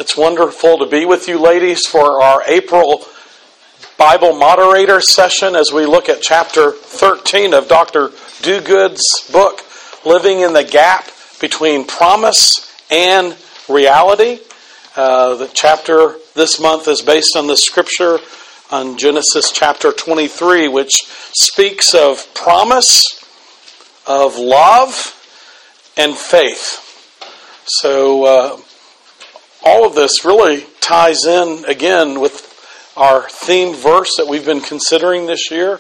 It's wonderful to be with you, ladies, for our April Bible Moderator session as we look at chapter 13 of Dr. Duguid's book, Living in the Gap Between Promise and Reality. The chapter this month is based on the scripture on Genesis chapter 23, which speaks of promise, of love, and faith. So all of this really ties in again with our theme verse that we've been considering this year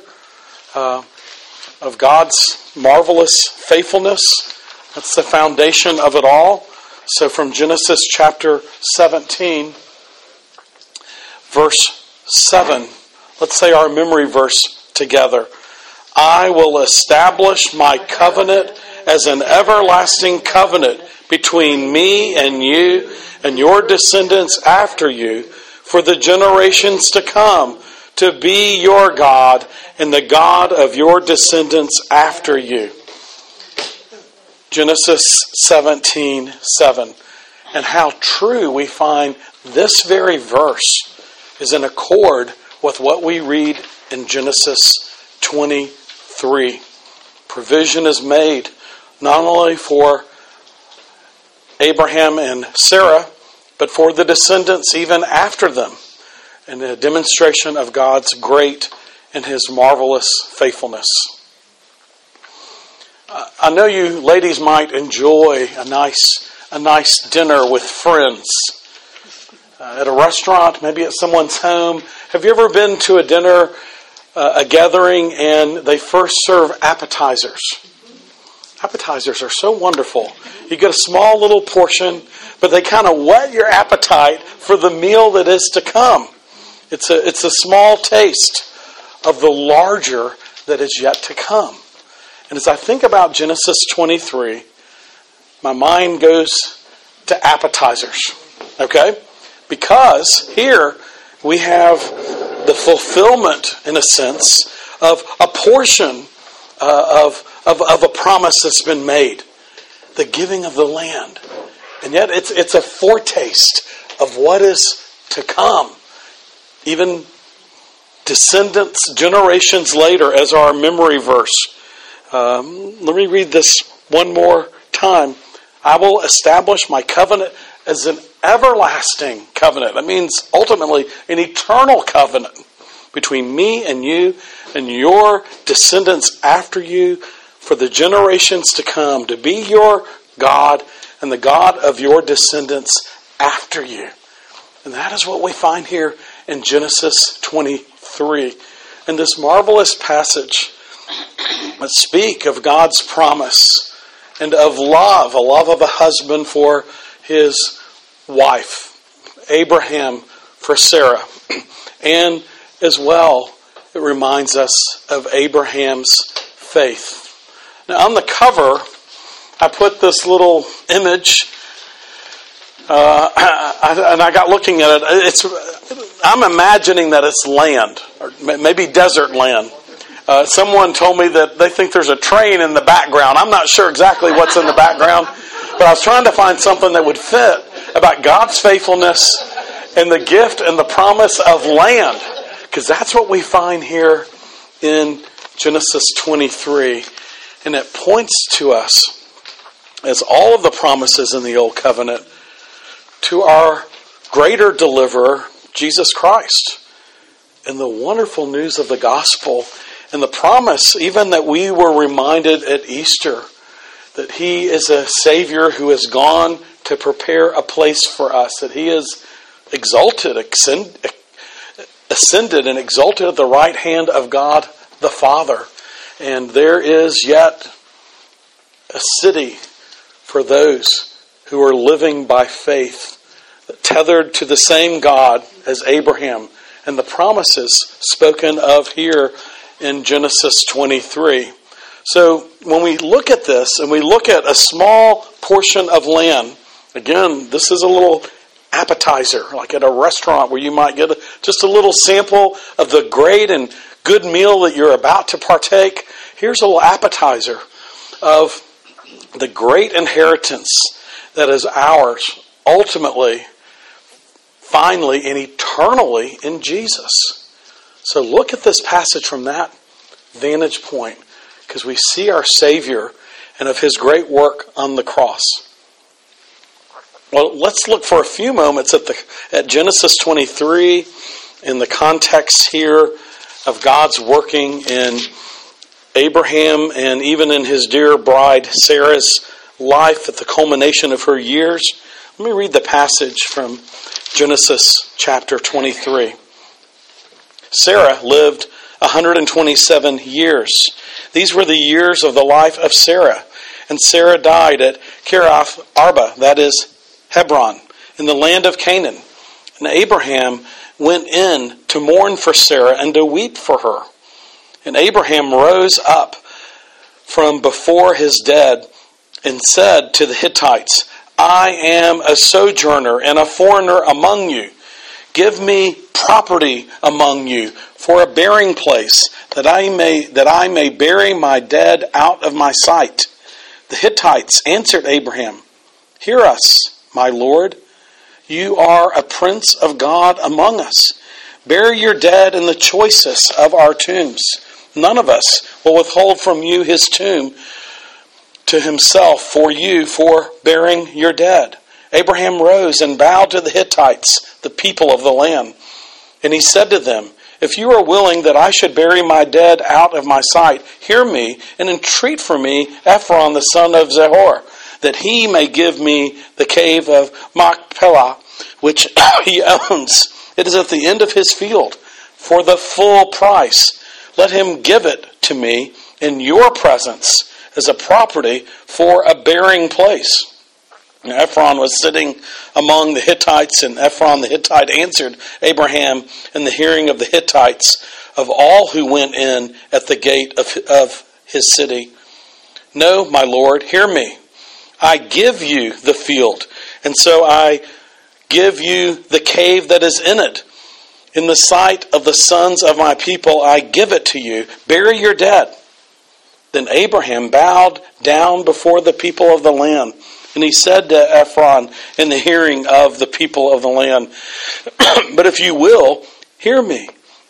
of God's marvelous faithfulness. That's the foundation of it all. So from Genesis chapter 17, verse 7, let's say our memory verse together. I will establish my covenant as an everlasting covenant between me and you and your descendants after you for the generations to come, to be your God and the God of your descendants after you. Genesis 17:7. And how true we find this very verse is in accord with what we read in Genesis 23. Provision is made not only for Abraham and Sarah, but for the descendants even after them, in a demonstration of God's great and His marvelous faithfulness. I know you ladies might enjoy a nice dinner with friends at a restaurant, maybe at someone's home. Have you ever been to a dinner, a gathering, and they first serve appetizers? Appetizers are so wonderful. You get a small little portion, but they kind of whet your appetite for the meal that is to come. It's a small taste of the larger that is yet to come. And as I think about Genesis 23, my mind goes to appetizers. Okay? Because here we have the fulfillment, in a sense, of a portion of a promise that's been made. The giving of the land. And yet it's a foretaste of what is to come. Even descendants, generations later, as our memory verse. Let me read this one more time. I will establish my covenant as an everlasting covenant. That means ultimately an eternal covenant between me and you and your descendants after you for the generations to come, to be your God and the God of your descendants after you. And that is what we find here in Genesis 23. In this marvelous passage that speak of God's promise and of love, a love of a husband for his wife, Abraham for Sarah. And as well, it reminds us of Abraham's faith. Now on the cover, I put this little image, and I got looking at it. I'm imagining that it's land, or maybe desert land. Someone told me that they think there's a train in the background. I'm not sure exactly what's in the background, but I was trying to find something that would fit about God's faithfulness and the gift and the promise of land, because that's what we find here in Genesis 23. And it points to us, as all of the promises in the Old Covenant, to our greater deliverer, Jesus Christ, and the wonderful news of the gospel, and the promise even that we were reminded at Easter, that He is a Savior who has gone to prepare a place for us, that He is exalted, ascended and exalted at the right hand of God the Father. And there is yet a city for those who are living by faith, tethered to the same God as Abraham, and the promises spoken of here in Genesis 23. So when we look at this, and we look at a small portion of land, again, this is a little appetizer, like at a restaurant where you might get just a little sample of the great and good meal that you're about to partake. Here's a little appetizer of the great inheritance that is ours ultimately finally and eternally in Jesus. So look at this passage from that vantage point, because we see our Savior and of His great work on the cross. Well, let's look for a few moments at Genesis 23 in the context here of God's working in Abraham and even in his dear bride Sarah's life at the culmination of her years. Let me read the passage from Genesis chapter 23. Sarah lived 127 years. These were the years of the life of Sarah. And Sarah died at Kiriath Arba, that is Hebron, in the land of Canaan. And Abraham went in to mourn for Sarah and to weep for her. And Abraham rose up from before his dead and said to the Hittites, I am a sojourner and a foreigner among you. Give me property among you for a burying place, that I may bury my dead out of my sight. The Hittites answered Abraham, Hear us, my Lord. You are a prince of God among us. Bury your dead in the choicest of our tombs. None of us will withhold from you his tomb to himself for you for burying your dead. Abraham rose and bowed to the Hittites, the people of the land. And he said to them, If you are willing that I should bury my dead out of my sight, hear me and entreat for me Ephron the son of Zehor, that he may give me the cave of Machpelah, which he owns. It is at the end of his field, for the full price. Let him give it to me in your presence as a property for a burying place. And Ephron was sitting among the Hittites, and Ephron the Hittite answered Abraham in the hearing of the Hittites of all who went in at the gate of his city. No, my Lord, hear me. I give you the field, and so I give you the cave that is in it. In the sight of the sons of my people, I give it to you. Bury your dead. Then Abraham bowed down before the people of the land. And he said to Ephron in the hearing of the people of the land, But if you will, hear me.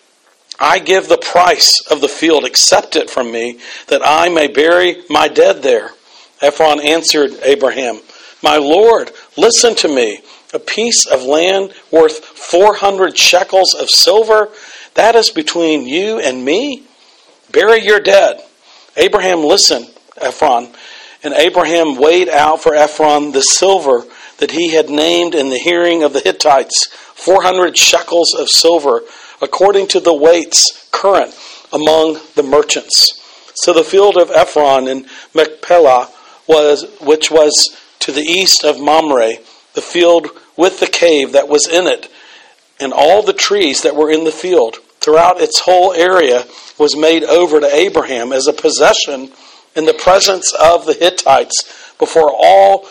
I give the price of the field. Accept it from me, that I may bury my dead there. Ephron answered Abraham, My Lord, listen to me. A piece of land worth 400 shekels of silver, that is between you and me? Bury your dead. Abraham listened, Ephron, and Abraham weighed out for Ephron the silver that he had named in the hearing of the Hittites, 400 shekels of silver, according to the weights current among the merchants. So the field of Ephron in Machpelah, which was to the east of Mamre, the field with the cave that was in it, and all the trees that were in the field, throughout its whole area, was made over to Abraham as a possession in the presence of the Hittites before all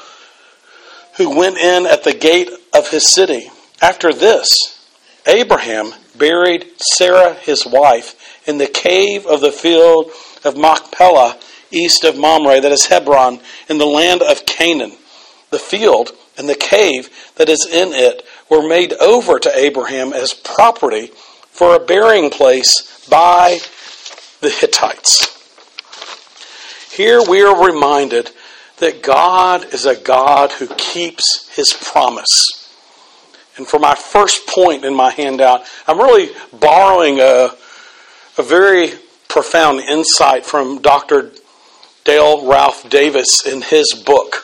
who went in at the gate of his city. After this, Abraham buried Sarah his wife in the cave of the field of Machpelah, east of Mamre, that is Hebron, in the land of Canaan. The field and the cave that is in it were made over to Abraham as property for a burying place by the Hittites. Here we are reminded that God is a God who keeps his promise. And for my first point in my handout, I'm really borrowing a very profound insight from Dr. Dale Ralph Davis in his book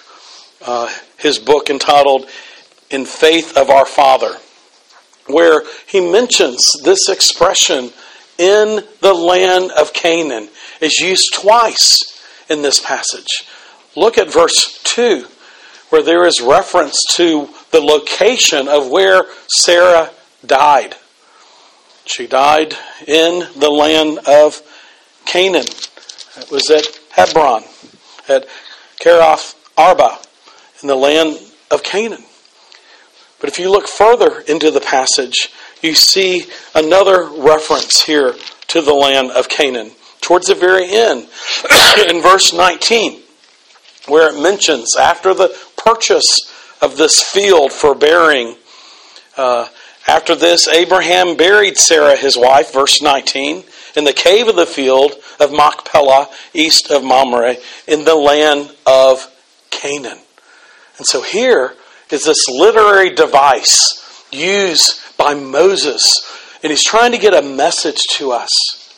entitled In Faith of Our Father, where he mentions this expression, in the land of Canaan, is used twice in this passage. Look at verse 2, where there is reference to the location of where Sarah died. She died in the land of Canaan. It was at Hebron, at Kiriath Arba, in the land of Canaan. But if you look further into the passage, you see another reference here to the land of Canaan. Towards the very end, in verse 19, where it mentions, after the purchase of this field for burying After this, Abraham buried Sarah, his wife, verse 19, in the cave of the field of Machpelah, east of Mamre, in the land of Canaan. And so here is this literary device used by Moses, and he's trying to get a message to us.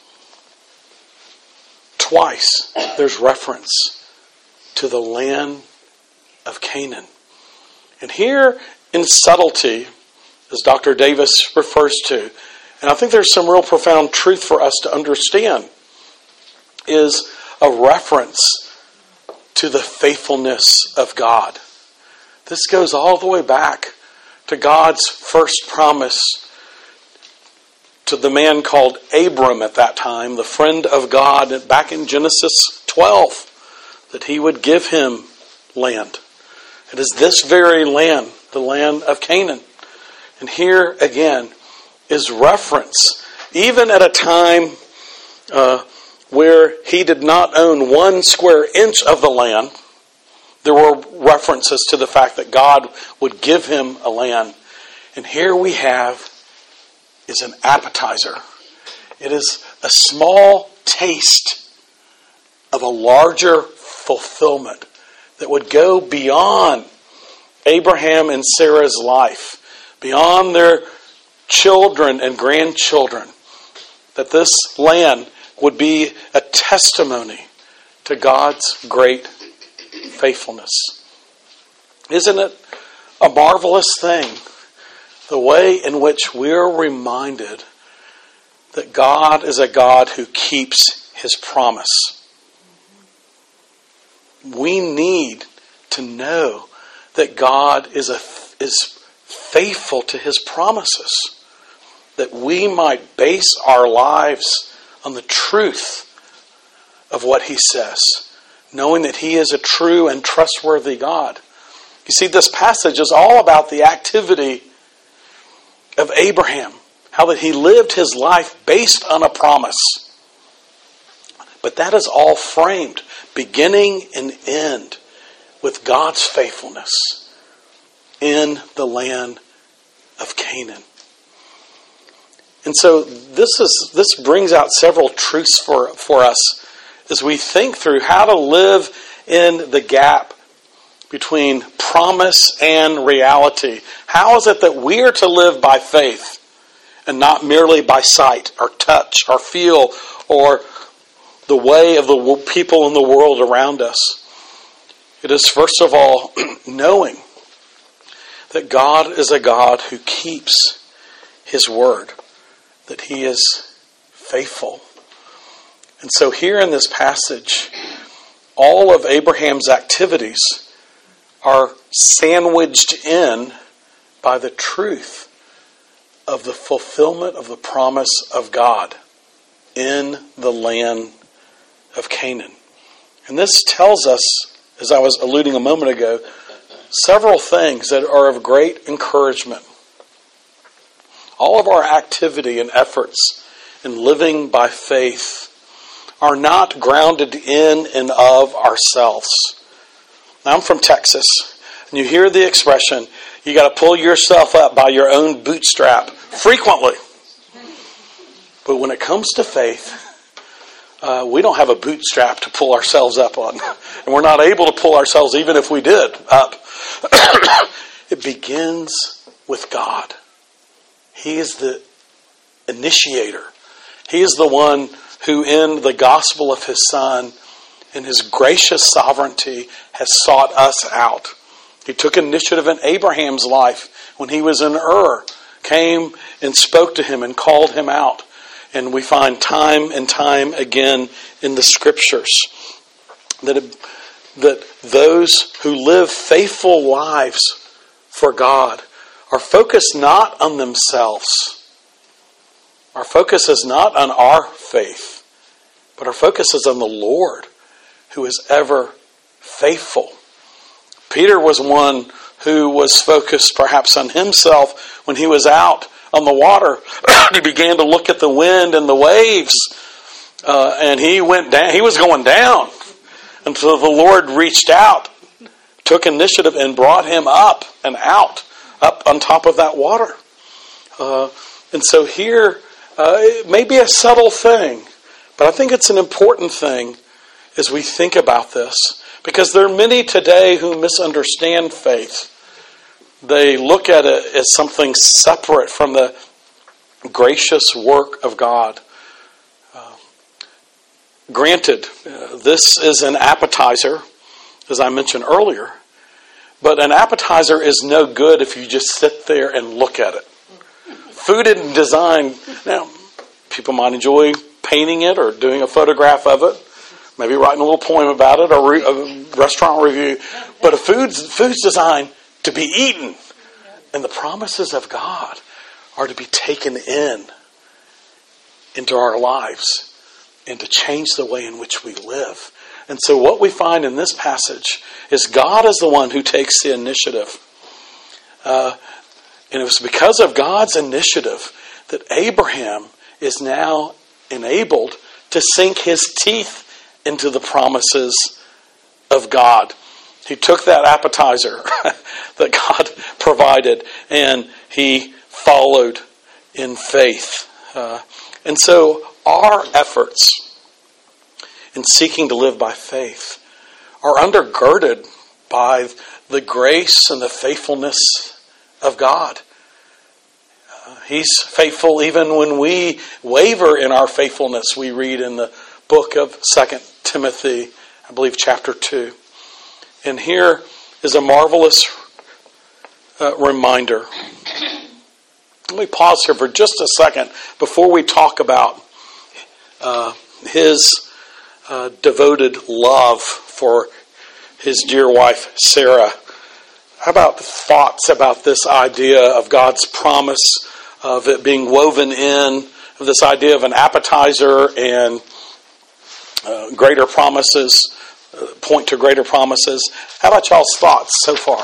Twice there's reference to the land of Canaan. And here in subtlety, as Dr. Davis refers to, and I think there's some real profound truth for us to understand, is a reference to the faithfulness of God. This goes all the way back to God's first promise to the man called Abram at that time, the friend of God, back in Genesis 12, that he would give him land. It is this very land, the land of Canaan. And here again is reference, even at a time where he did not own 1 square inch of the land. There were references to the fact that God would give him a land. And here we have is an appetizer. It is a small taste of a larger fulfillment that would go beyond Abraham and Sarah's life, beyond their children and grandchildren, that this land would be a testimony to God's great faithfulness. Isn't it a marvelous thing, the way in which we're reminded that God is a God who keeps His promise? We need to know that God is faithful to His promises, that we might base our lives on the truth of what He says, knowing that He is a true and trustworthy God. You see, this passage is all about the activity of Abraham, how that he lived his life based on a promise. But that is all framed, beginning and end, with God's faithfulness in the land of Canaan. And so this brings out several truths for us as we think through how to live in the gap between promise and reality. How is it that we are to live by faith and not merely by sight or touch or feel or the way of the people in the world around us? It is, first of all, knowing that God is a God who keeps His word, that He is faithful. And so here in this passage, all of Abraham's activities are sandwiched in by the truth of the fulfillment of the promise of God in the land of Canaan. And this tells us, as I was alluding a moment ago, several things that are of great encouragement. All of our activity and efforts in living by faith are not grounded in and of ourselves. Now, I'm from Texas, and you hear the expression, you got to pull yourself up by your own bootstrap frequently. But when it comes to faith, we don't have a bootstrap to pull ourselves up on. And we're not able to pull ourselves, even if we did, up. It begins with God. He is the initiator. He is the one who, in the gospel of His Son, in His gracious sovereignty, has sought us out. He took initiative in Abraham's life when he was in Ur, came and spoke to him and called him out. And we find time and time again in the Scriptures that those who live faithful lives for God are focused not on themselves. Our focus is not on our faith, but our focus is on the Lord, who is ever faithful. Peter was one who was focused perhaps on himself when he was out on the water. He began to look at the wind and the waves, and he went down. He was going down until the Lord reached out, took initiative, and brought him up and out, up on top of that water. And so here, it may be a subtle thing, but I think it's an important thing as we think about this. Because there are many today who misunderstand faith. They look at it as something separate from the gracious work of God. Granted, this is an appetizer, as I mentioned earlier, but an appetizer is no good if you just sit there and look at it. Food isn't designed. Now, people might enjoy painting it or doing a photograph of it, maybe writing a little poem about it or a restaurant review. But food's designed to be eaten. And the promises of God are to be taken into our lives and to change the way in which we live. And so what we find in this passage is God is the one who takes the initiative. And it was because of God's initiative that Abraham is now enabled to sink his teeth into the promises of God. He took that appetizer that God provided and he followed in faith. And so our efforts in seeking to live by faith are undergirded by the grace and the faithfulness of God. He's faithful even when we waver in our faithfulness. We read in the book of 2 Timothy, I believe chapter 2. And here is a marvelous reminder. Let me pause here for just a second before we talk about his devoted love for his dear wife, Sarah. How about thoughts about this idea of God's promise, of it being woven in, of this idea of an appetizer and greater promises, point to greater promises. How about y'all's thoughts so far?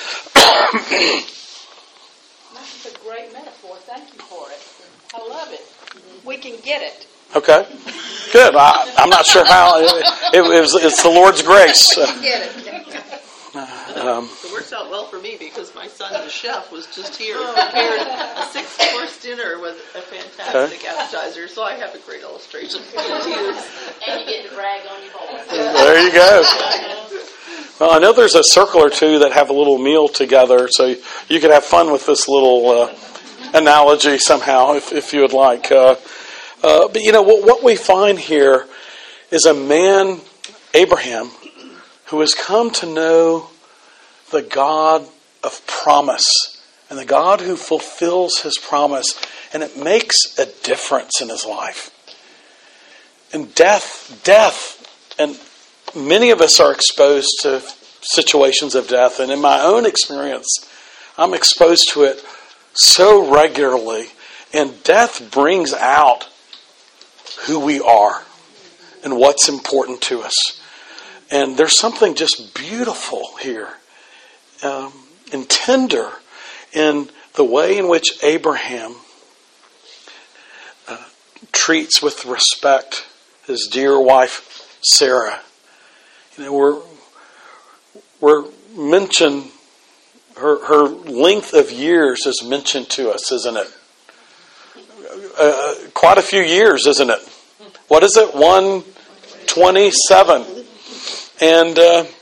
That's a great metaphor. Thank you for it. I love it. We can get it. Okay, good. I'm not sure how. It's the Lord's grace. We can get it. It works out well for me because my son, the chef, was just here and prepared a 6-course dinner with a fantastic appetizer. So I have a great illustration to use. And you get to brag on your boys. There you go. Well, I know there's a circle or two that have a little meal together, so you could have fun with this little analogy somehow, if you would like. But you know what we find here is a man, Abraham, who has come to know the God of promise and the God who fulfills his promise, and it makes a difference in his life. And death, and many of us are exposed to situations of death, and in my own experience, I'm exposed to it so regularly, and death brings out who we are and what's important to us. And there's something just beautiful here and tender in the way in which Abraham treats with respect his dear wife Sarah. You know, we're mentioned, her length of years is mentioned to us, isn't it? Quite a few years, isn't it? What is it? 127. And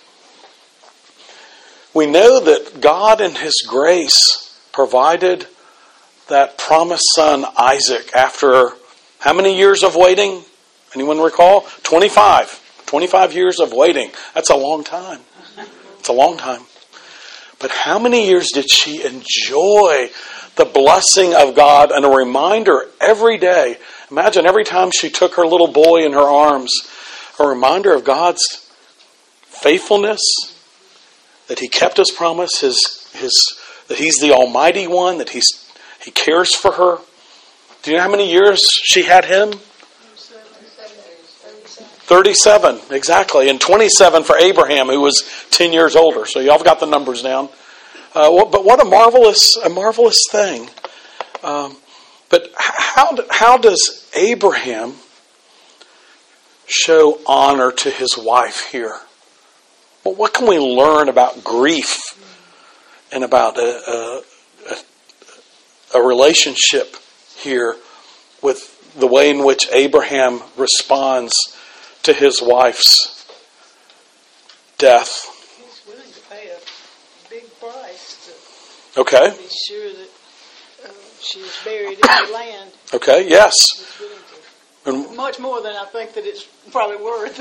we know that God in his grace provided that promised son Isaac after how many years of waiting? Anyone recall? 25. 25 years of waiting. That's a long time. It's a long time. But how many years did she enjoy the blessing of God and a reminder every day? Imagine every time she took her little boy in her arms, a reminder of God's faithfulness, that he kept his promise, that he's the Almighty One, that he cares for her. Do you know how many years she had him? 37, exactly. And 27 for Abraham, who was 10 years older. So y'all have got the numbers down. But what a marvelous thing. But how does Abraham show honor to his wife here? Well, what can we learn about grief and about a a relationship here with the way in which Abraham responds to his wife's death. He's willing to pay a big price Okay. to be sure that she was buried in the land. Okay, yes. He's willing to. And Much more than I think that it's probably worth.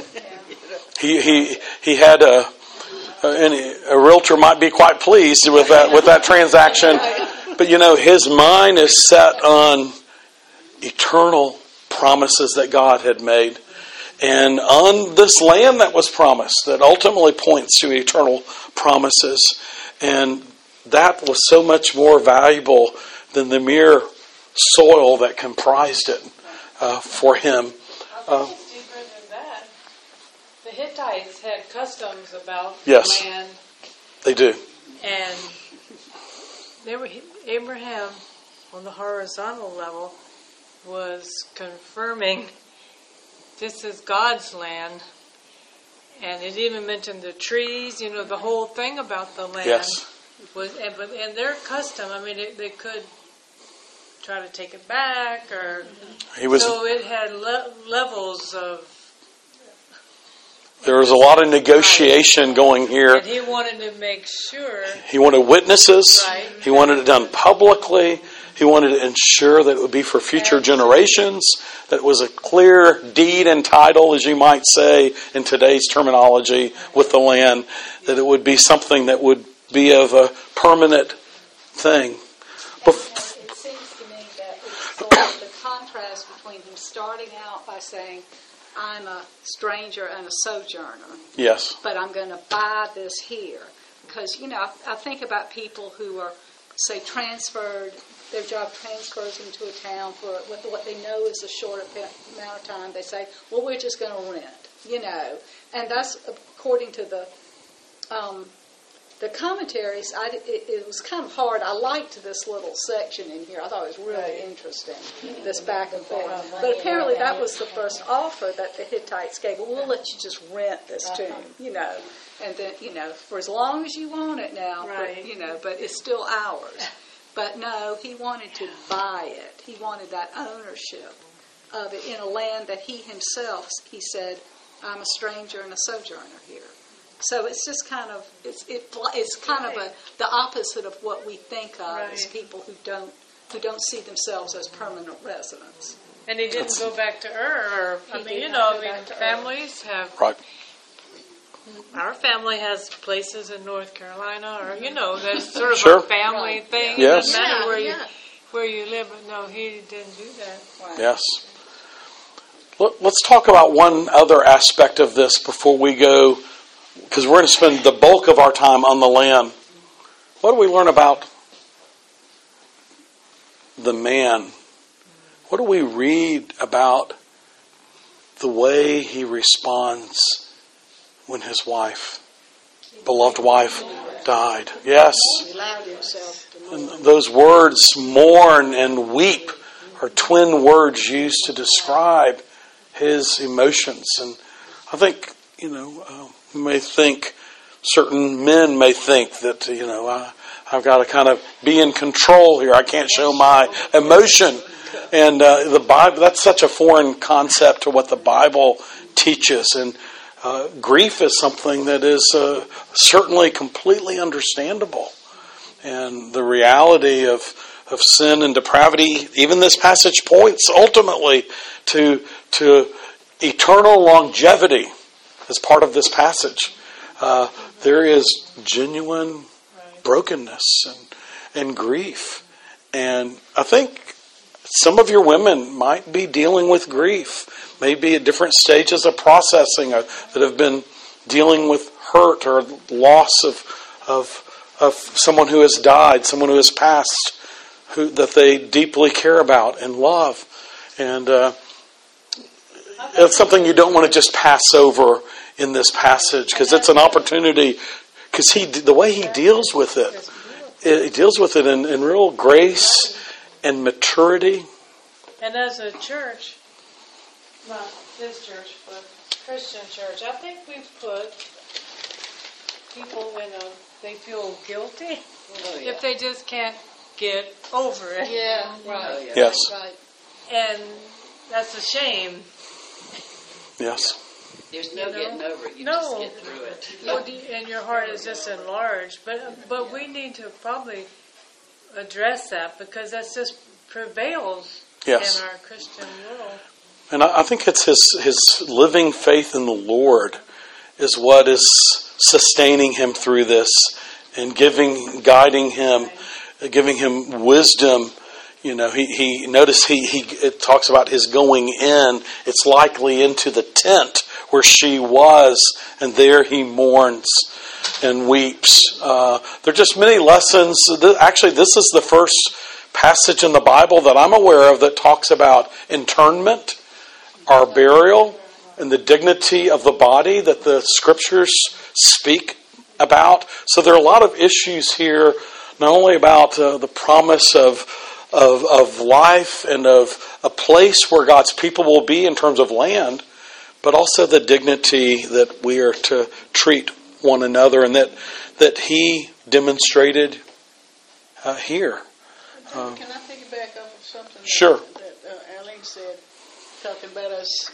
he had a realtor might be quite pleased with that transaction, but his mind is set on eternal promises that God had made, and on this land that was promised, that ultimately points to eternal promises, and that was so much more valuable than the mere soil that comprised it for him. I think it's deeper than that. The Hittites had customs about Yes. land, They do. and Abraham, on the horizontal level, was confirming this is God's land, and it even mentioned the trees. The whole thing about the land Yes. was, and their custom. I mean, they could try to take it back, or so it had levels of. There was a lot of negotiation going here. And he wanted to make sure. He wanted witnesses. Right. He wanted it done publicly. He wanted to ensure that it would be for future generations, that it was a clear deed and title, as you might say in today's terminology, with the land, that it would be something that would be of a permanent thing. It seems to me that it's sort of the contrast between him starting out by saying, I'm a stranger and a sojourner, Yes. but I'm going to buy this here. Because, I think about people who are, say, transferred, their job transfers into a town for what they know is a short amount of time. They say, well, we're just going to rent, And that's according to the commentaries. It was kind of hard. I liked this little section in here. I thought it was really interesting, this back and forth. But apparently that was the first offer that the Hittites gave. Well, we'll let you just rent this tomb, And then, for as long as you want it now, Right. but it's still ours. But no, he wanted to buy it. He wanted that ownership of it in a land that he himself, he said, I'm a stranger and a sojourner here. So it's just kind of it's kind of the opposite of what we think of as people who don't see themselves as permanent residents. And he didn't go back to Ur. Families have. Right. Our family has places in North Carolina, or that's sort of Sure. a family thing. Yes. It doesn't matter where you live, but no, he didn't do that. Right. Yes. Let's talk about one other aspect of this before we go, because we're going to spend the bulk of our time on the land. What do we learn about the man? What do we read about the way he responds when his beloved wife, died? Yes. He allowed himself to And those words, mourn and weep, are twin words used to describe his emotions. And I think, certain men may think that, I've got to kind of be in control here. I can't show my emotion. And the Bible, that's such a foreign concept to what the Bible teaches. And grief is something that is certainly completely understandable. And the reality of sin and depravity, even this passage points ultimately to eternal longevity as part of this passage. There is genuine brokenness and grief. And I think some of your women might be dealing with grief, maybe at different stages of processing, that have been dealing with hurt or loss of someone who has died, someone who has passed, that they deeply care about and love. And it's something you don't want to just pass over in this passage, because it's an opportunity, because the way he deals with it, he deals with it in real grace and maturity. And as a church, not this church, but Christian church, I think we've put people they feel guilty if they just can't get over it. Yeah, right. Yes. Right. And that's a shame. Yes. There's no getting over it. You No. just get through it. Well, and your heart is just enlarged. But we need to probably address that because that's just prevails Yes. in our Christian world. And I think it's his living faith in the Lord is what is sustaining him through this and guiding him, giving him wisdom. You know, he notice it talks about his going in. It's likely into the tent where she was, and there he mourns and weeps. There are just many lessons. Actually, this is the first passage in the Bible that I'm aware of that talks about internment, our burial, and the dignity of the body that the Scriptures speak about. So there are a lot of issues here, not only about the promise of life and of a place where God's people will be in terms of land, but also the dignity that we are to treat one another and that he demonstrated here. Can I piggyback off of something Sure. that Arlene said, talking about us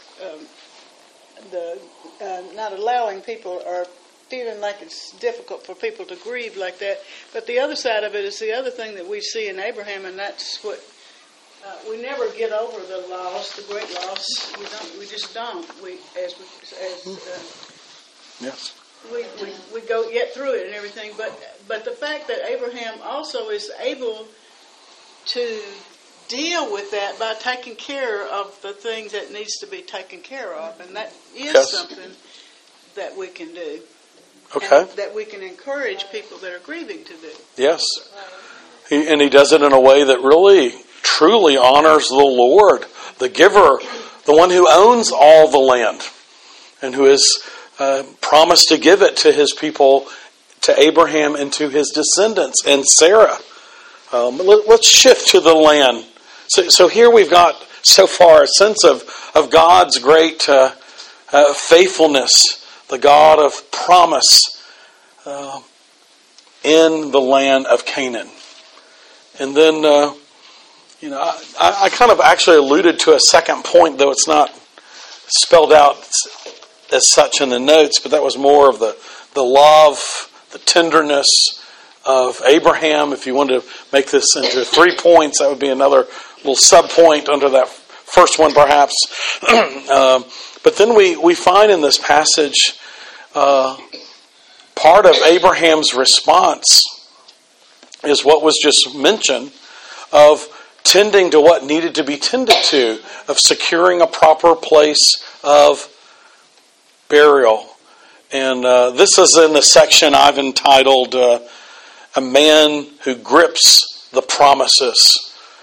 not allowing people or feeling like it's difficult for people to grieve like that. But the other side of it is the other thing that we see in Abraham, and that's what we never get over the loss, the great loss. We just don't. Yes. We go get through it and everything. But the fact that Abraham also is able to deal with that by taking care of the things that needs to be taken care of, and that is Yes. something that we can do. Okay. And that we can encourage people that are grieving to do. Yes. And he does it in a way that really, truly honors the Lord, the giver, the one who owns all the land, and who has promised to give it to his people, to Abraham and to his descendants, and Sarah. Let's shift to the land. So here we've got, so far, a sense of God's great faithfulness, the God of promise in the land of Canaan. And then, I kind of actually alluded to a second point, though it's not spelled out as such in the notes, but that was more of the love, the tenderness of Abraham. If you wanted to make this into 3 points, that would be another little sub-point under that first one, perhaps. But then we find in this passage part of Abraham's response is what was just mentioned of tending to what needed to be tended to, of securing a proper place of burial. And this is in the section I've entitled A Man Who Grips the Promises.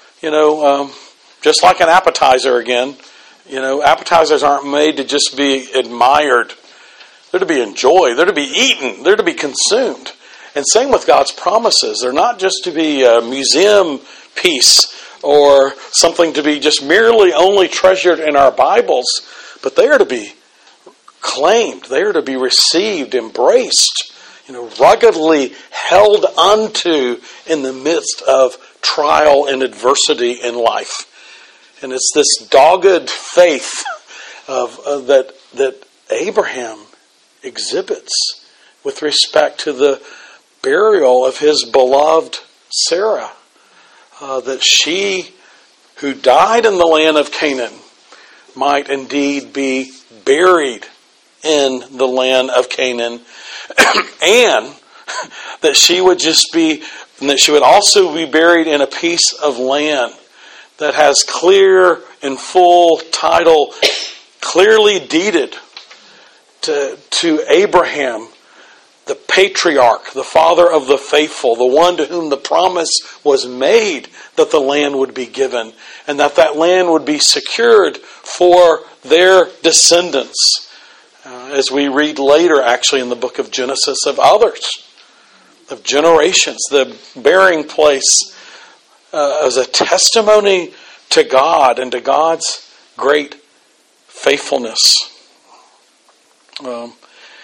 Just like an appetizer again, appetizers aren't made to just be admired. They're to be enjoyed. They're to be eaten. They're to be consumed. And same with God's promises. They're not just to be a museum piece or something to be just merely only treasured in our Bibles, but they are to be claimed. They are to be received, embraced, ruggedly held unto in the midst of trial and adversity in life. And it's this dogged faith that Abraham exhibits with respect to the burial of his beloved Sarah, that she who died in the land of Canaan might indeed be buried in the land of Canaan, and that she would also be buried in a piece of land that has clear and full title, clearly deeded to Abraham, the patriarch, the father of the faithful, the one to whom the promise was made that the land would be given, and that land would be secured for their descendants. As we read later, actually, in the book of Genesis, of others, of generations, the burying place as a testimony to God and to God's great faithfulness.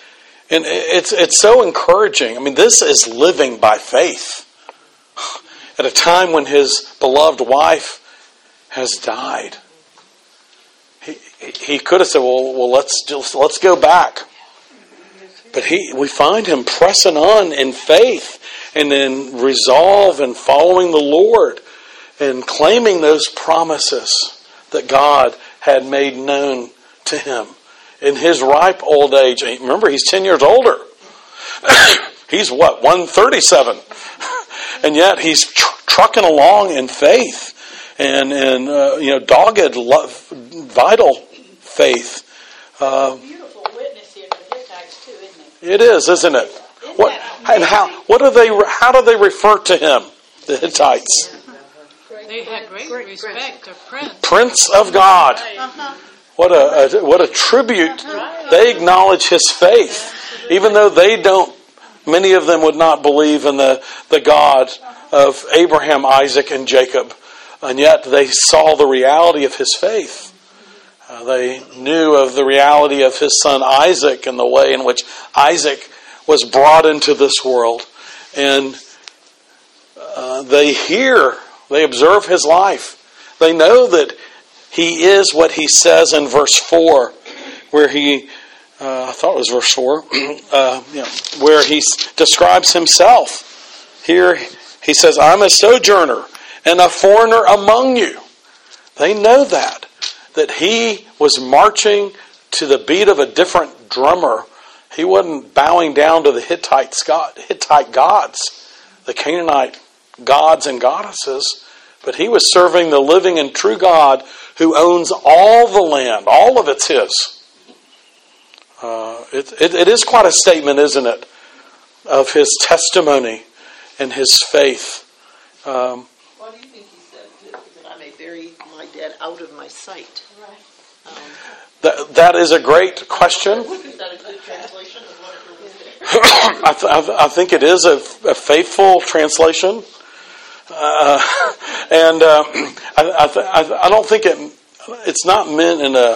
And it's so encouraging. I mean, this is living by faith. at a time when his beloved wife has died. He could have said, well, let's go back. But we find him pressing on in faith and in resolve and following the Lord and claiming those promises that God had made known to him. In his ripe old age, remember, he's 10 years older. He's 137. And yet he's trucking along in faith and dogged, vital faith. Beautiful witness here for the Hittites too, isn't it? It is, isn't it? How do they refer to him, the Hittites? They had great respect of Prince. Prince of God. What a tribute. They acknowledge his faith. Even though many of them would not believe in the God of Abraham, Isaac, and Jacob. And yet they saw the reality of his faith. They knew of the reality of his son Isaac and the way in which Isaac was brought into this world. And they observe his life. They know that he is what he says in verse 4, where I thought it was verse 4, where he describes himself. Here he says, I'm a sojourner and a foreigner among you. They know that he was marching to the beat of a different drummer. He wasn't bowing down to the Hittite gods, the Canaanite gods and goddesses, but he was serving the living and true God who owns all the land. All of it's his. It is quite a statement, isn't it, of his testimony and his faith. What do you think he said? That I may bury my dead out of my sight. Right. That is a great question. Is that a good translation of what it really is? I think it is a faithful translation. I don't think it's not meant in a...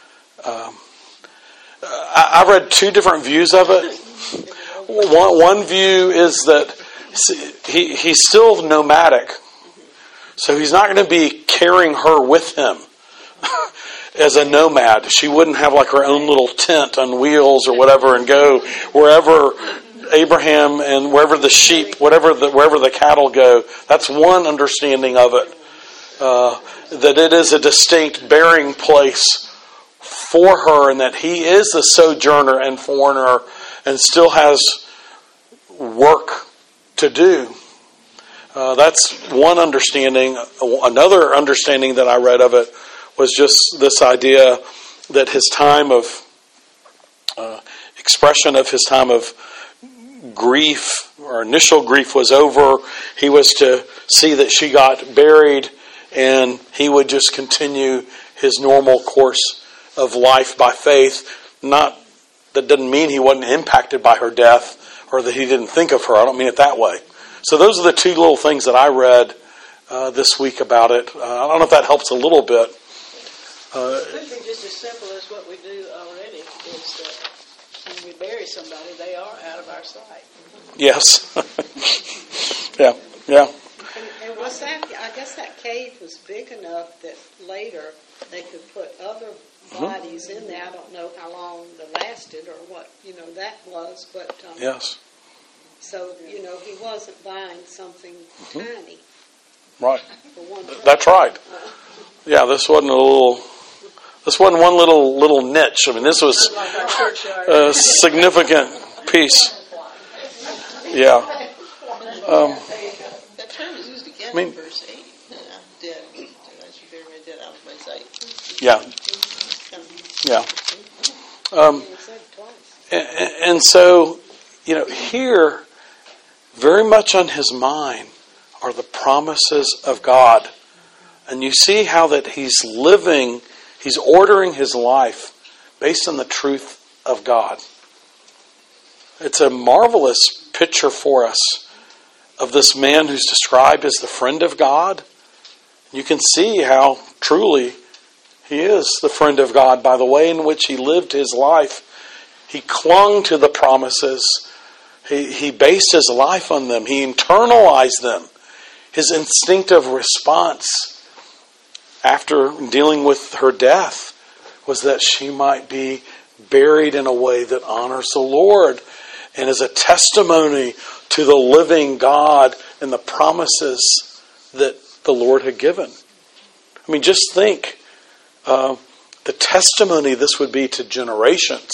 I read two different views of it. One view is that he's still nomadic. So he's not going to be carrying her with him as a nomad. She wouldn't have like her own little tent on wheels or whatever and go wherever Abraham and wherever the sheep, wherever the cattle go. That's one understanding of it. That it is a distinct bearing place for her, and that he is a sojourner and foreigner and still has work to do. That's one understanding. Another understanding that I read of it was just this idea that his time of expression of his time of grief or initial grief was over. He was to see that she got buried, and he would just continue his normal course of life by faith. That doesn't mean he wasn't impacted by her death or that he didn't think of her. I don't mean it that way. So those are the two little things that I read this week about it. I don't know if that helps a little bit. It could be just as simple as what we do already, is that when we bury somebody, they are out of our sight. Yes. Yeah. And was that, I guess that cave was big enough that later they could put other bodies in there. I don't know how long they lasted or what, that was, but... Yes. So, he wasn't buying something tiny. Right. For one thing. That's right. Yeah, this wasn't one little niche. I mean, this was a significant piece. Yeah. That term is used again in verse 8. Dead. I should bury my dead out of my sight. Yeah. And so, here, very much on his mind are the promises of God. And you see how that he's ordering his life based on the truth of God. It's a marvelous picture for us of this man who's described as the friend of God. You can see how truly he is the friend of God by the way in which he lived his life. He clung to the promises. He based his life on them. He internalized them. his instinctive response after dealing with her death was that she might be buried in a way that honors the Lord and is a testimony to the living God and the promises that the Lord had given. I mean, just think the testimony this would be to generations.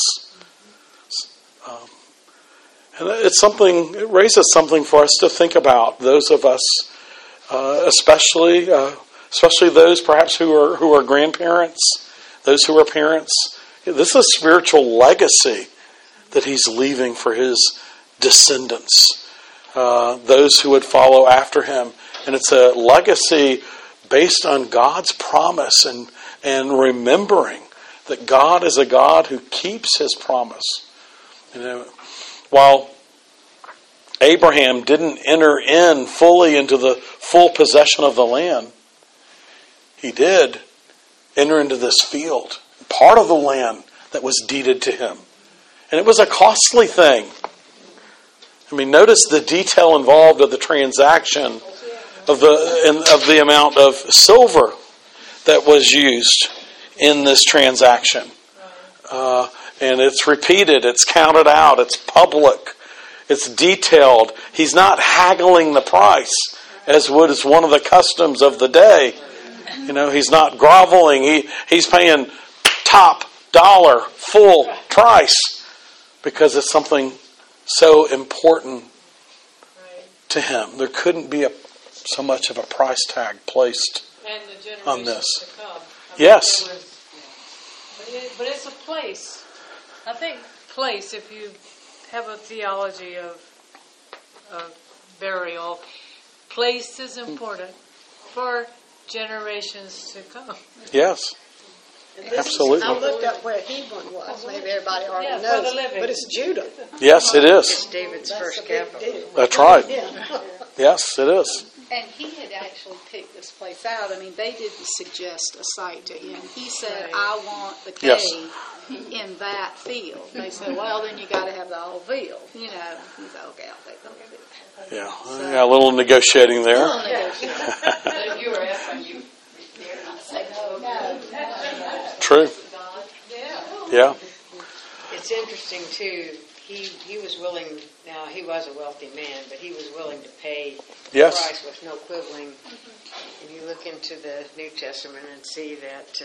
And it raises something for us to think about. Those of us, especially those perhaps who are grandparents, those who are parents. This is a spiritual legacy that he's leaving for his descendants, those who would follow after him. And it's a legacy based on God's promise and remembering that God is a God who keeps his promise. While Abraham didn't enter in fully into the full possession of the land, he did enter into this field, part of the land that was deeded to him. And it was a costly thing. I mean, notice the detail involved of the transaction of the amount of silver that was used in this transaction. And it's repeated, it's counted out, it's public, it's detailed. He's not haggling the price, as is one of the customs of the day. He's not groveling. He's paying top dollar, full price, because it's something so important to him. There couldn't be so much of a price tag placed on this. To come. Yes. But it's a place. I think place, if you have a theology of burial, place is important for generations to come. Yes. Absolutely. I looked up where Hebron was. Maybe everybody already Yeah, knows, for the living. but it's Judah. Yes, it is. It's David's That's first a big capital. deal. That's right. Yeah. Yes, it is. And he had actually picked this place out. I mean, they didn't suggest a site to him. He said, I want the cave Yes. in that field. They said, well, then you got to have the whole field. He said, okay, I'll take the whole field. Yeah, a little negotiating there. But if you were Ephraim, you dare not say no. True. Yeah. It's interesting too. He was willing. Now he was a wealthy man, but he was willing to pay the Yes. price with no quibbling. And you look into the New Testament and see that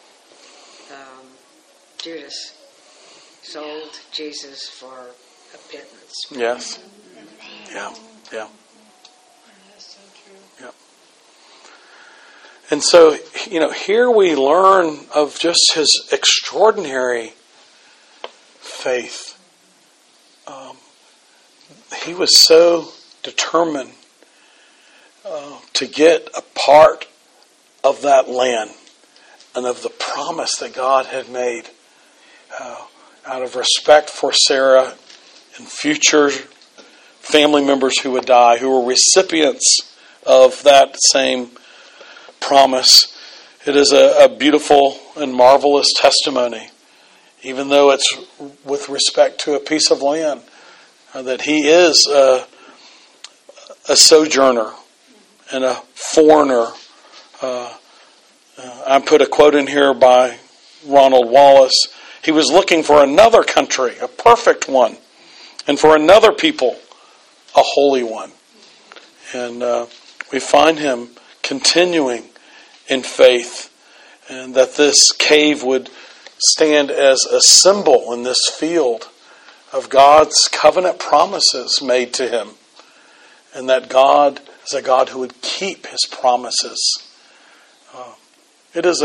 Judas sold Jesus for a pittance. Yes. Yeah. That's so true. Yeah. And so, here we learn of just his extraordinary faith. He was so determined to get a part of that land and of the promise that God had made out of respect for Sarah and future family members who would die, who were recipients of that same promise. It is a beautiful and marvelous testimony, even though it's with respect to a piece of land, that he is a sojourner and a foreigner. I put a quote in here by Ronald Wallace. He was looking for another country, a perfect one, and for another people, a holy one. And we find him continuing in faith, and that this cave would stand as a symbol in this field of God's covenant promises made to him, and that God is a God who would keep his promises. It is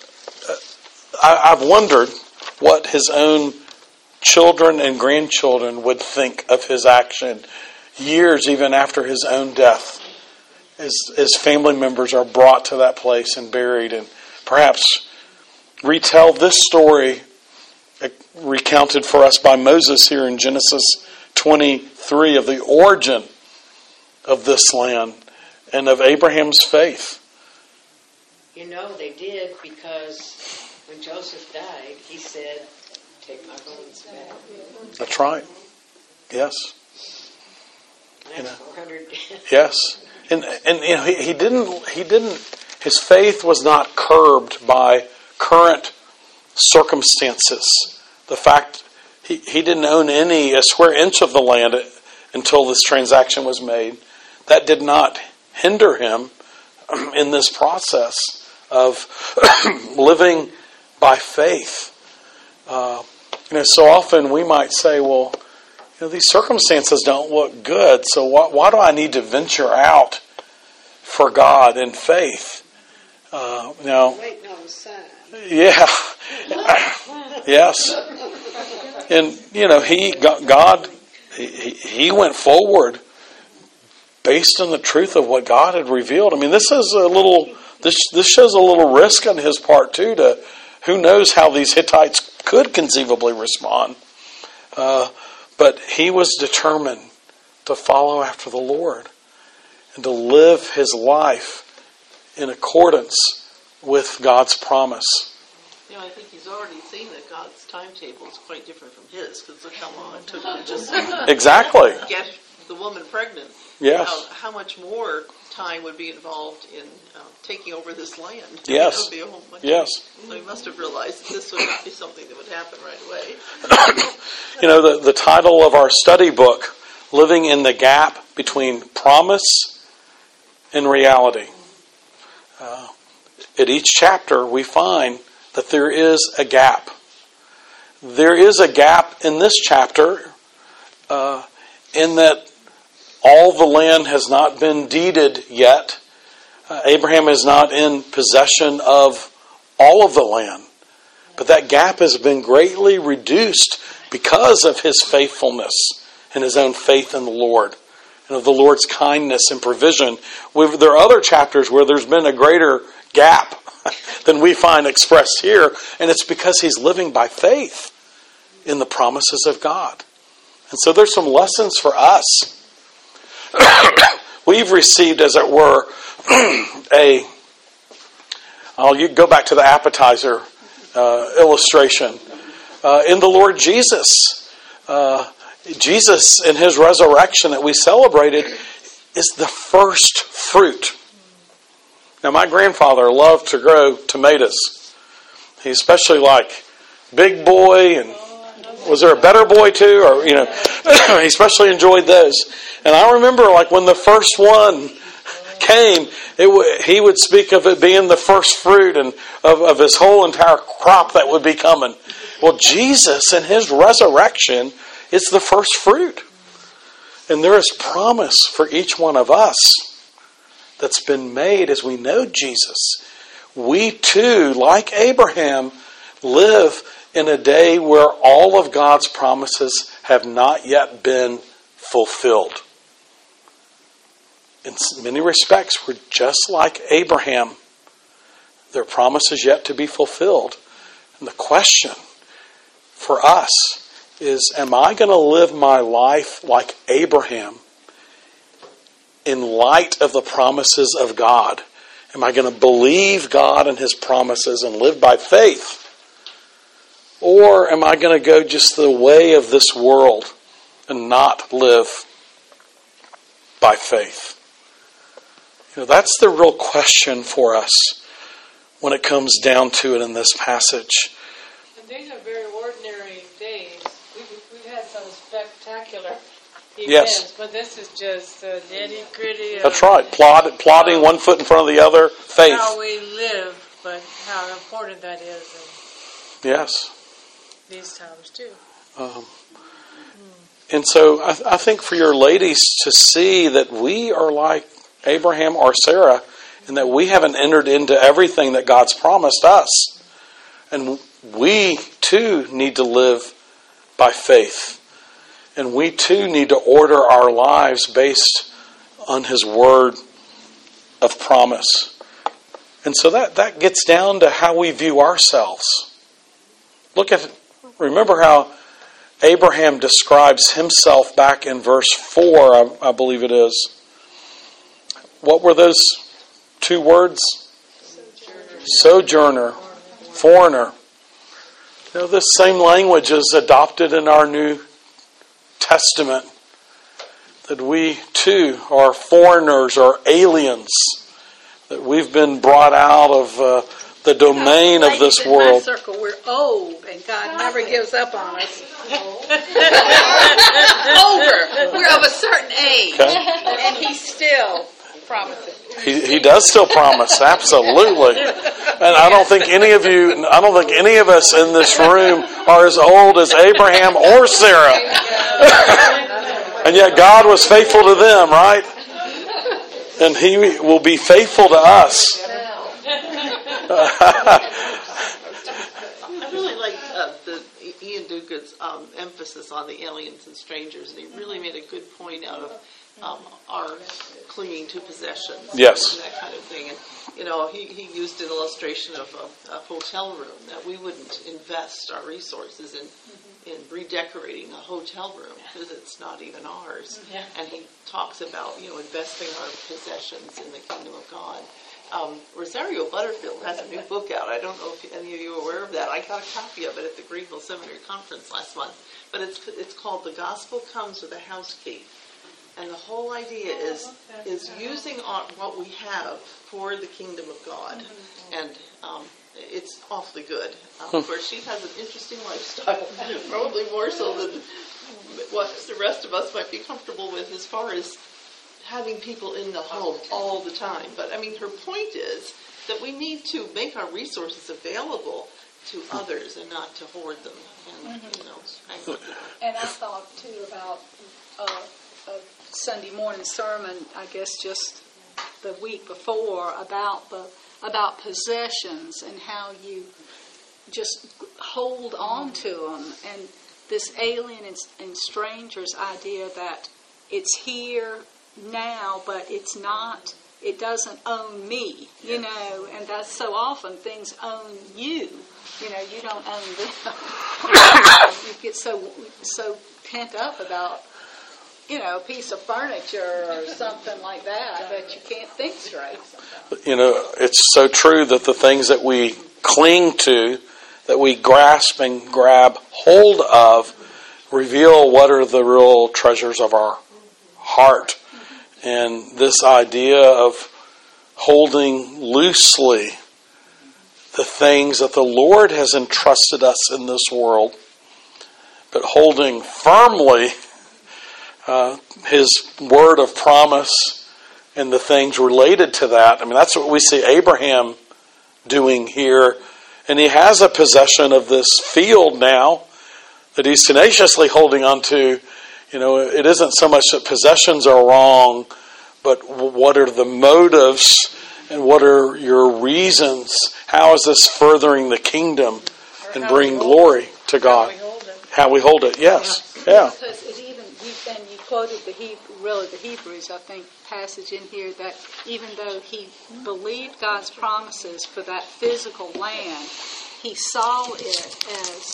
I've wondered what his own children and grandchildren would think of his action years even after his own death, as family members are brought to that place and buried, and perhaps retell this story recounted for us by Moses here in Genesis 23 of the origin of this land and of Abraham's faith. They did, because when Joseph died, he said, "Take my bones back." That's right. Yes. That's 400. Yes. And he didn't, his faith was not curbed by current circumstances. The fact he didn't own a square inch of the land until this transaction was made. That did not hinder him in this process of living by faith. So often we might say, well, these circumstances don't look good, so why do I need to venture out for God in faith? Waiting on the sign. Yeah. Yes. And, he went forward based on the truth of what God had revealed. I mean, this shows a little risk on his part too, to who knows how these Hittites could conceivably respond. But he was determined to follow after the Lord and to live his life in accordance with God's promise. I think he's already seen that God's timetable is quite different from his, because look how long it took to just Exactly. get the woman pregnant. Yes. How much more time would be involved in taking over this land? Yes. It would be a whole bunch. Yes. So he must have realized that this would not be something that would happen right away. The title of our study book, Living in the Gap Between Promise and Reality. At each chapter we find that there is a gap. There is a gap in this chapter in that all the land has not been deeded yet. Abraham is not in possession of all of the land. But that gap has been greatly reduced because of his faithfulness and his own faith in the Lord and of the Lord's kindness and provision. There are other chapters where there's been a greater gap than we find expressed here, and it's because he's living by faith in the promises of God. And so there's some lessons for us. We've received, as it were, you go back to the appetizer illustration. In the Lord Jesus, Jesus in his resurrection that we celebrated is the first fruit. Now, my grandfather loved to grow tomatoes. He especially liked Big Boy, and was there a Better Boy too? Or he especially enjoyed those. And I remember, when the first one came, he would speak of it being the first fruit and of his whole entire crop that would be coming. Well, Jesus in his resurrection is the first fruit. And there is promise for each one of us that's been made as we know Jesus. We too, like Abraham, live in a day where all of God's promises have not yet been fulfilled. In many respects, we're just like Abraham. Their promise is yet to be fulfilled. And the question for us is, am I going to live my life like Abraham in light of the promises of God? Am I going to believe God and his promises and live by faith? Or am I going to go just the way of this world and not live by faith? That's the real question for us when it comes down to it in this passage. And these are very ordinary days. We've had some spectacular events, yes, but this is just nitty-gritty. That's right. Plodding one foot in front of the other. Faith. How we live, but how important that is in yes. these times too. And so I think for your ladies to see that we are like Abraham or Sarah, and that we haven't entered into everything that God's promised us. And we too need to live by faith. And we too need to order our lives based on his word of promise. And so that gets down to how we view ourselves. Remember how Abraham describes himself back in verse 4, I believe it is. What were those two words? Sojourner, foreigner. This same language is adopted in our New Testament. that we too are foreigners or aliens, that we've been brought out of the domain of this In world. my circle, we're old, and God never gives up on us. Older. We're of a certain age. Okay? And He still promises. He does still promise, absolutely. And I don't think any of us in this room are as old as Abraham or Sarah. And yet God was faithful to them, right? And He will be faithful to us. I really like Ian Duguid's emphasis on the aliens and strangers, and he really made a good point out of our clinging to possessions. Yes. And that kind of thing. And, he used an illustration of a hotel room, that we wouldn't invest our resources in redecorating a hotel room because it's not even ours. Yeah. And he talks about, investing our possessions in the kingdom of God. Rosario Butterfield has a new book out. I don't know if any of you are aware of that. I got a copy of it at the Greenville Seminary Conference last month. But it's called The Gospel Comes with a House Key. And the whole idea is using what we have for the kingdom of God. And it's awfully good. Of course, she has an interesting lifestyle, probably more so than what the rest of us might be comfortable with as far as having people in the home all the time. But, her point is that we need to make our resources available to others and not to hoard them. And, And I thought, too, about a Sunday morning sermon, I guess just the week before, about possessions and how you just hold on to them. And this alien and strangers idea that it's here now, but it's not, it doesn't own me, and that's so often things own you. You don't own them. You get so pent up about, a piece of furniture or something like that you can't think straight sometimes. It's so true that the things that we cling to, that we grasp and grab hold of, reveal what are the real treasures of our heart. And this idea of holding loosely the things that the Lord has entrusted us in this world, but holding firmly His word of promise and the things related to that. That's what we see Abraham doing here. And he has a possession of this field now that he's tenaciously holding on to. It isn't so much that possessions are wrong, but what are the motives and what are your reasons? How is this furthering the kingdom and bringing glory to God? How we hold it, yes. Yeah. Because and you quoted the Hebrews, I think, passage in here that even though he believed God's promises for that physical land, he saw it as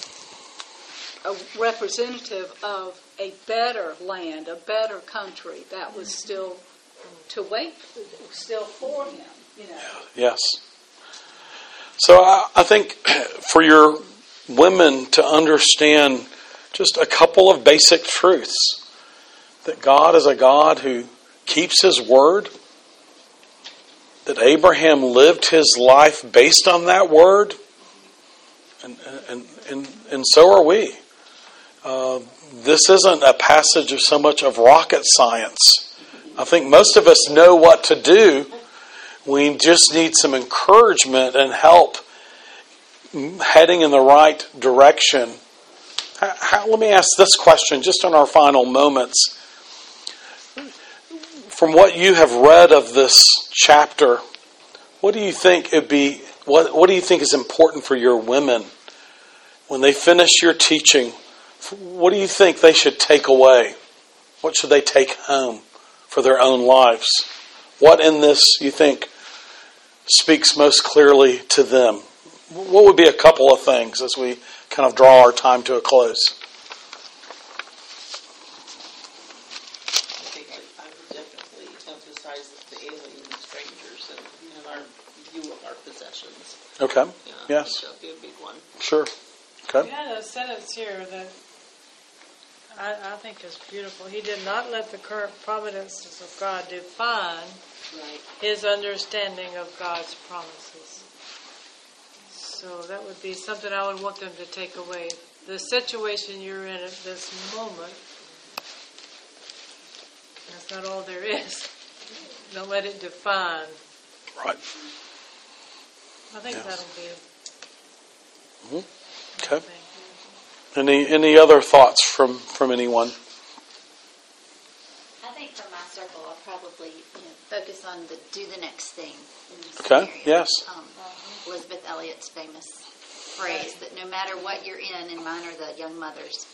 a representative of a better land, a better country that was still to wait, still for him. Yes. So I think for your women to understand just a couple of basic truths. That God is a God who keeps His word. That Abraham lived his life based on that word. And so are we. This isn't a passage of so much of rocket science. I think most of us know what to do. We just need some encouragement and help heading in the right direction. Let me ask this question just in our final moments. From what you have read of this chapter, what do you think what do you think is important for your women when they finish your teaching? What do you think they should take away? What should they take home for their own lives? What in this you think speaks most clearly to them? What would be a couple of things as we kind of draw our time to a close? I think I would definitely emphasize the alien and strangers and our view of our possessions. Okay. Yes. That would be a big one. Sure. Okay. We had a sentence here that I think it's beautiful. He did not let the current providences of God define his understanding of God's promises. So that would be something I would want them to take away. The situation you're in at this moment, that's not all there is. Don't let it define. Right. I think that'll be Okay. Any other thoughts from anyone? I think for my circle, I'll probably focus on the do the next thing. Okay, yes. Elizabeth Elliot's famous phrase that no matter what you're in, and mine are the young mothers,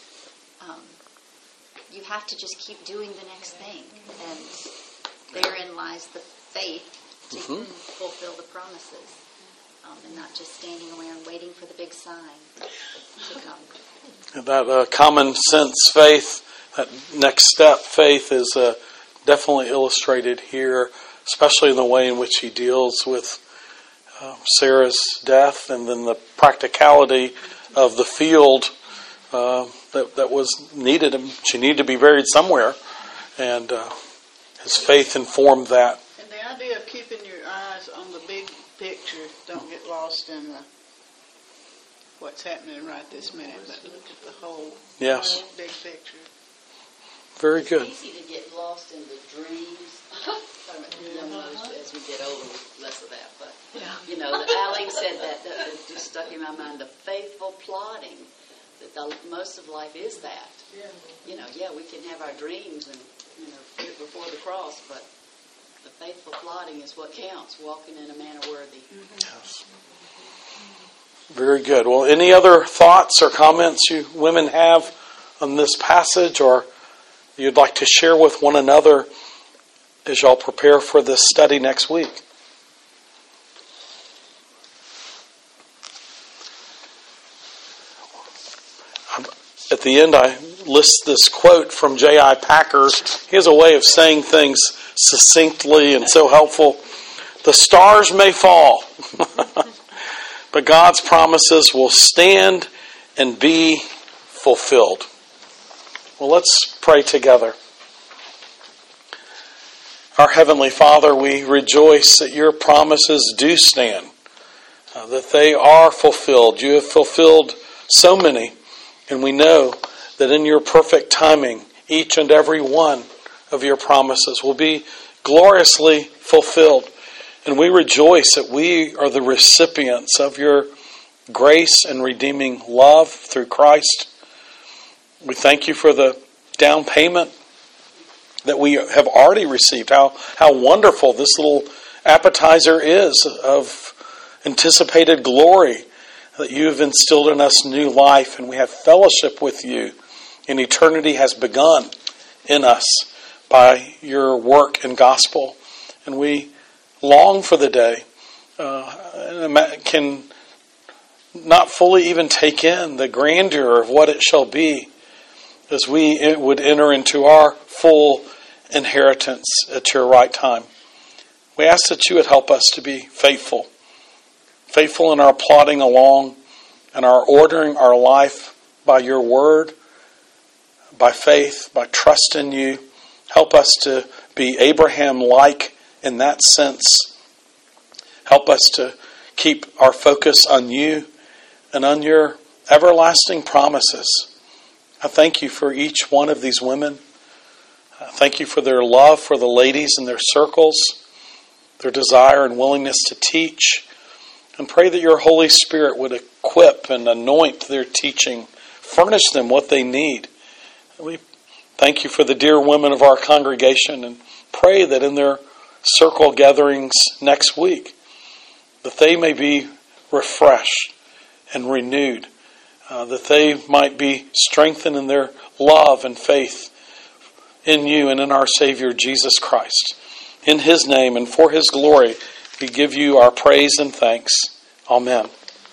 you have to just keep doing the next thing. And therein lies the faith to fulfill the promises. And not just standing around waiting for the big sign to come. That common sense faith, that next step faith is definitely illustrated here, especially in the way in which he deals with Sarah's death and then the practicality of the field that was needed. She needed to be buried somewhere, and his faith informed that. And the idea of keeping your eyes on the big picture, don't get lost in what's happening right this minute, but look at the whole big picture. Very good. It's easy to get lost in the dreams. As we get older, less of that. But, Alex said that just stuck in my mind, the faithful plodding, that most of life is that. We can have our dreams and, put it before the cross, but the faithful plodding is what counts, walking in a manner worthy. Yes. Very good. Well, any other thoughts or comments you women have on this passage, or you'd like to share with one another as y'all prepare for this study next week? At the end, I list this quote from J.I. Packer. He has a way of saying things succinctly and so helpful. The stars may fall, but God's promises will stand and be fulfilled. Well, let's pray together. Our Heavenly Father, we rejoice that your promises do stand, that they are fulfilled. You have fulfilled so many, and we know that in your perfect timing, each and every one of your promises will be gloriously fulfilled. And we rejoice that we are the recipients of your grace and redeeming love through Christ. We thank you for the down payment that we have already received. How wonderful this little appetizer is of anticipated glory, that you have instilled in us new life, and we have fellowship with you, and eternity has begun in us by your work and gospel. And we long for the day, can not fully even take in the grandeur of what it shall be as we would enter into our full inheritance at your right time. We ask that you would help us to be faithful in our plodding along and our ordering our life by your word, by faith, by trust in you. Help us to be Abraham-like in that sense. Help us to keep our focus on you and on your everlasting promises. I thank you for each one of these women. I thank you for their love for the ladies in their circles, their desire and willingness to teach, and pray that your Holy Spirit would equip and anoint their teaching, furnish them what they need. We thank you for the dear women of our congregation, and pray that in their circle gatherings next week, that they may be refreshed and renewed, that they might be strengthened in their love and faith in you and in our Savior Jesus Christ. In His name and for His glory, we give you our praise and thanks. Amen.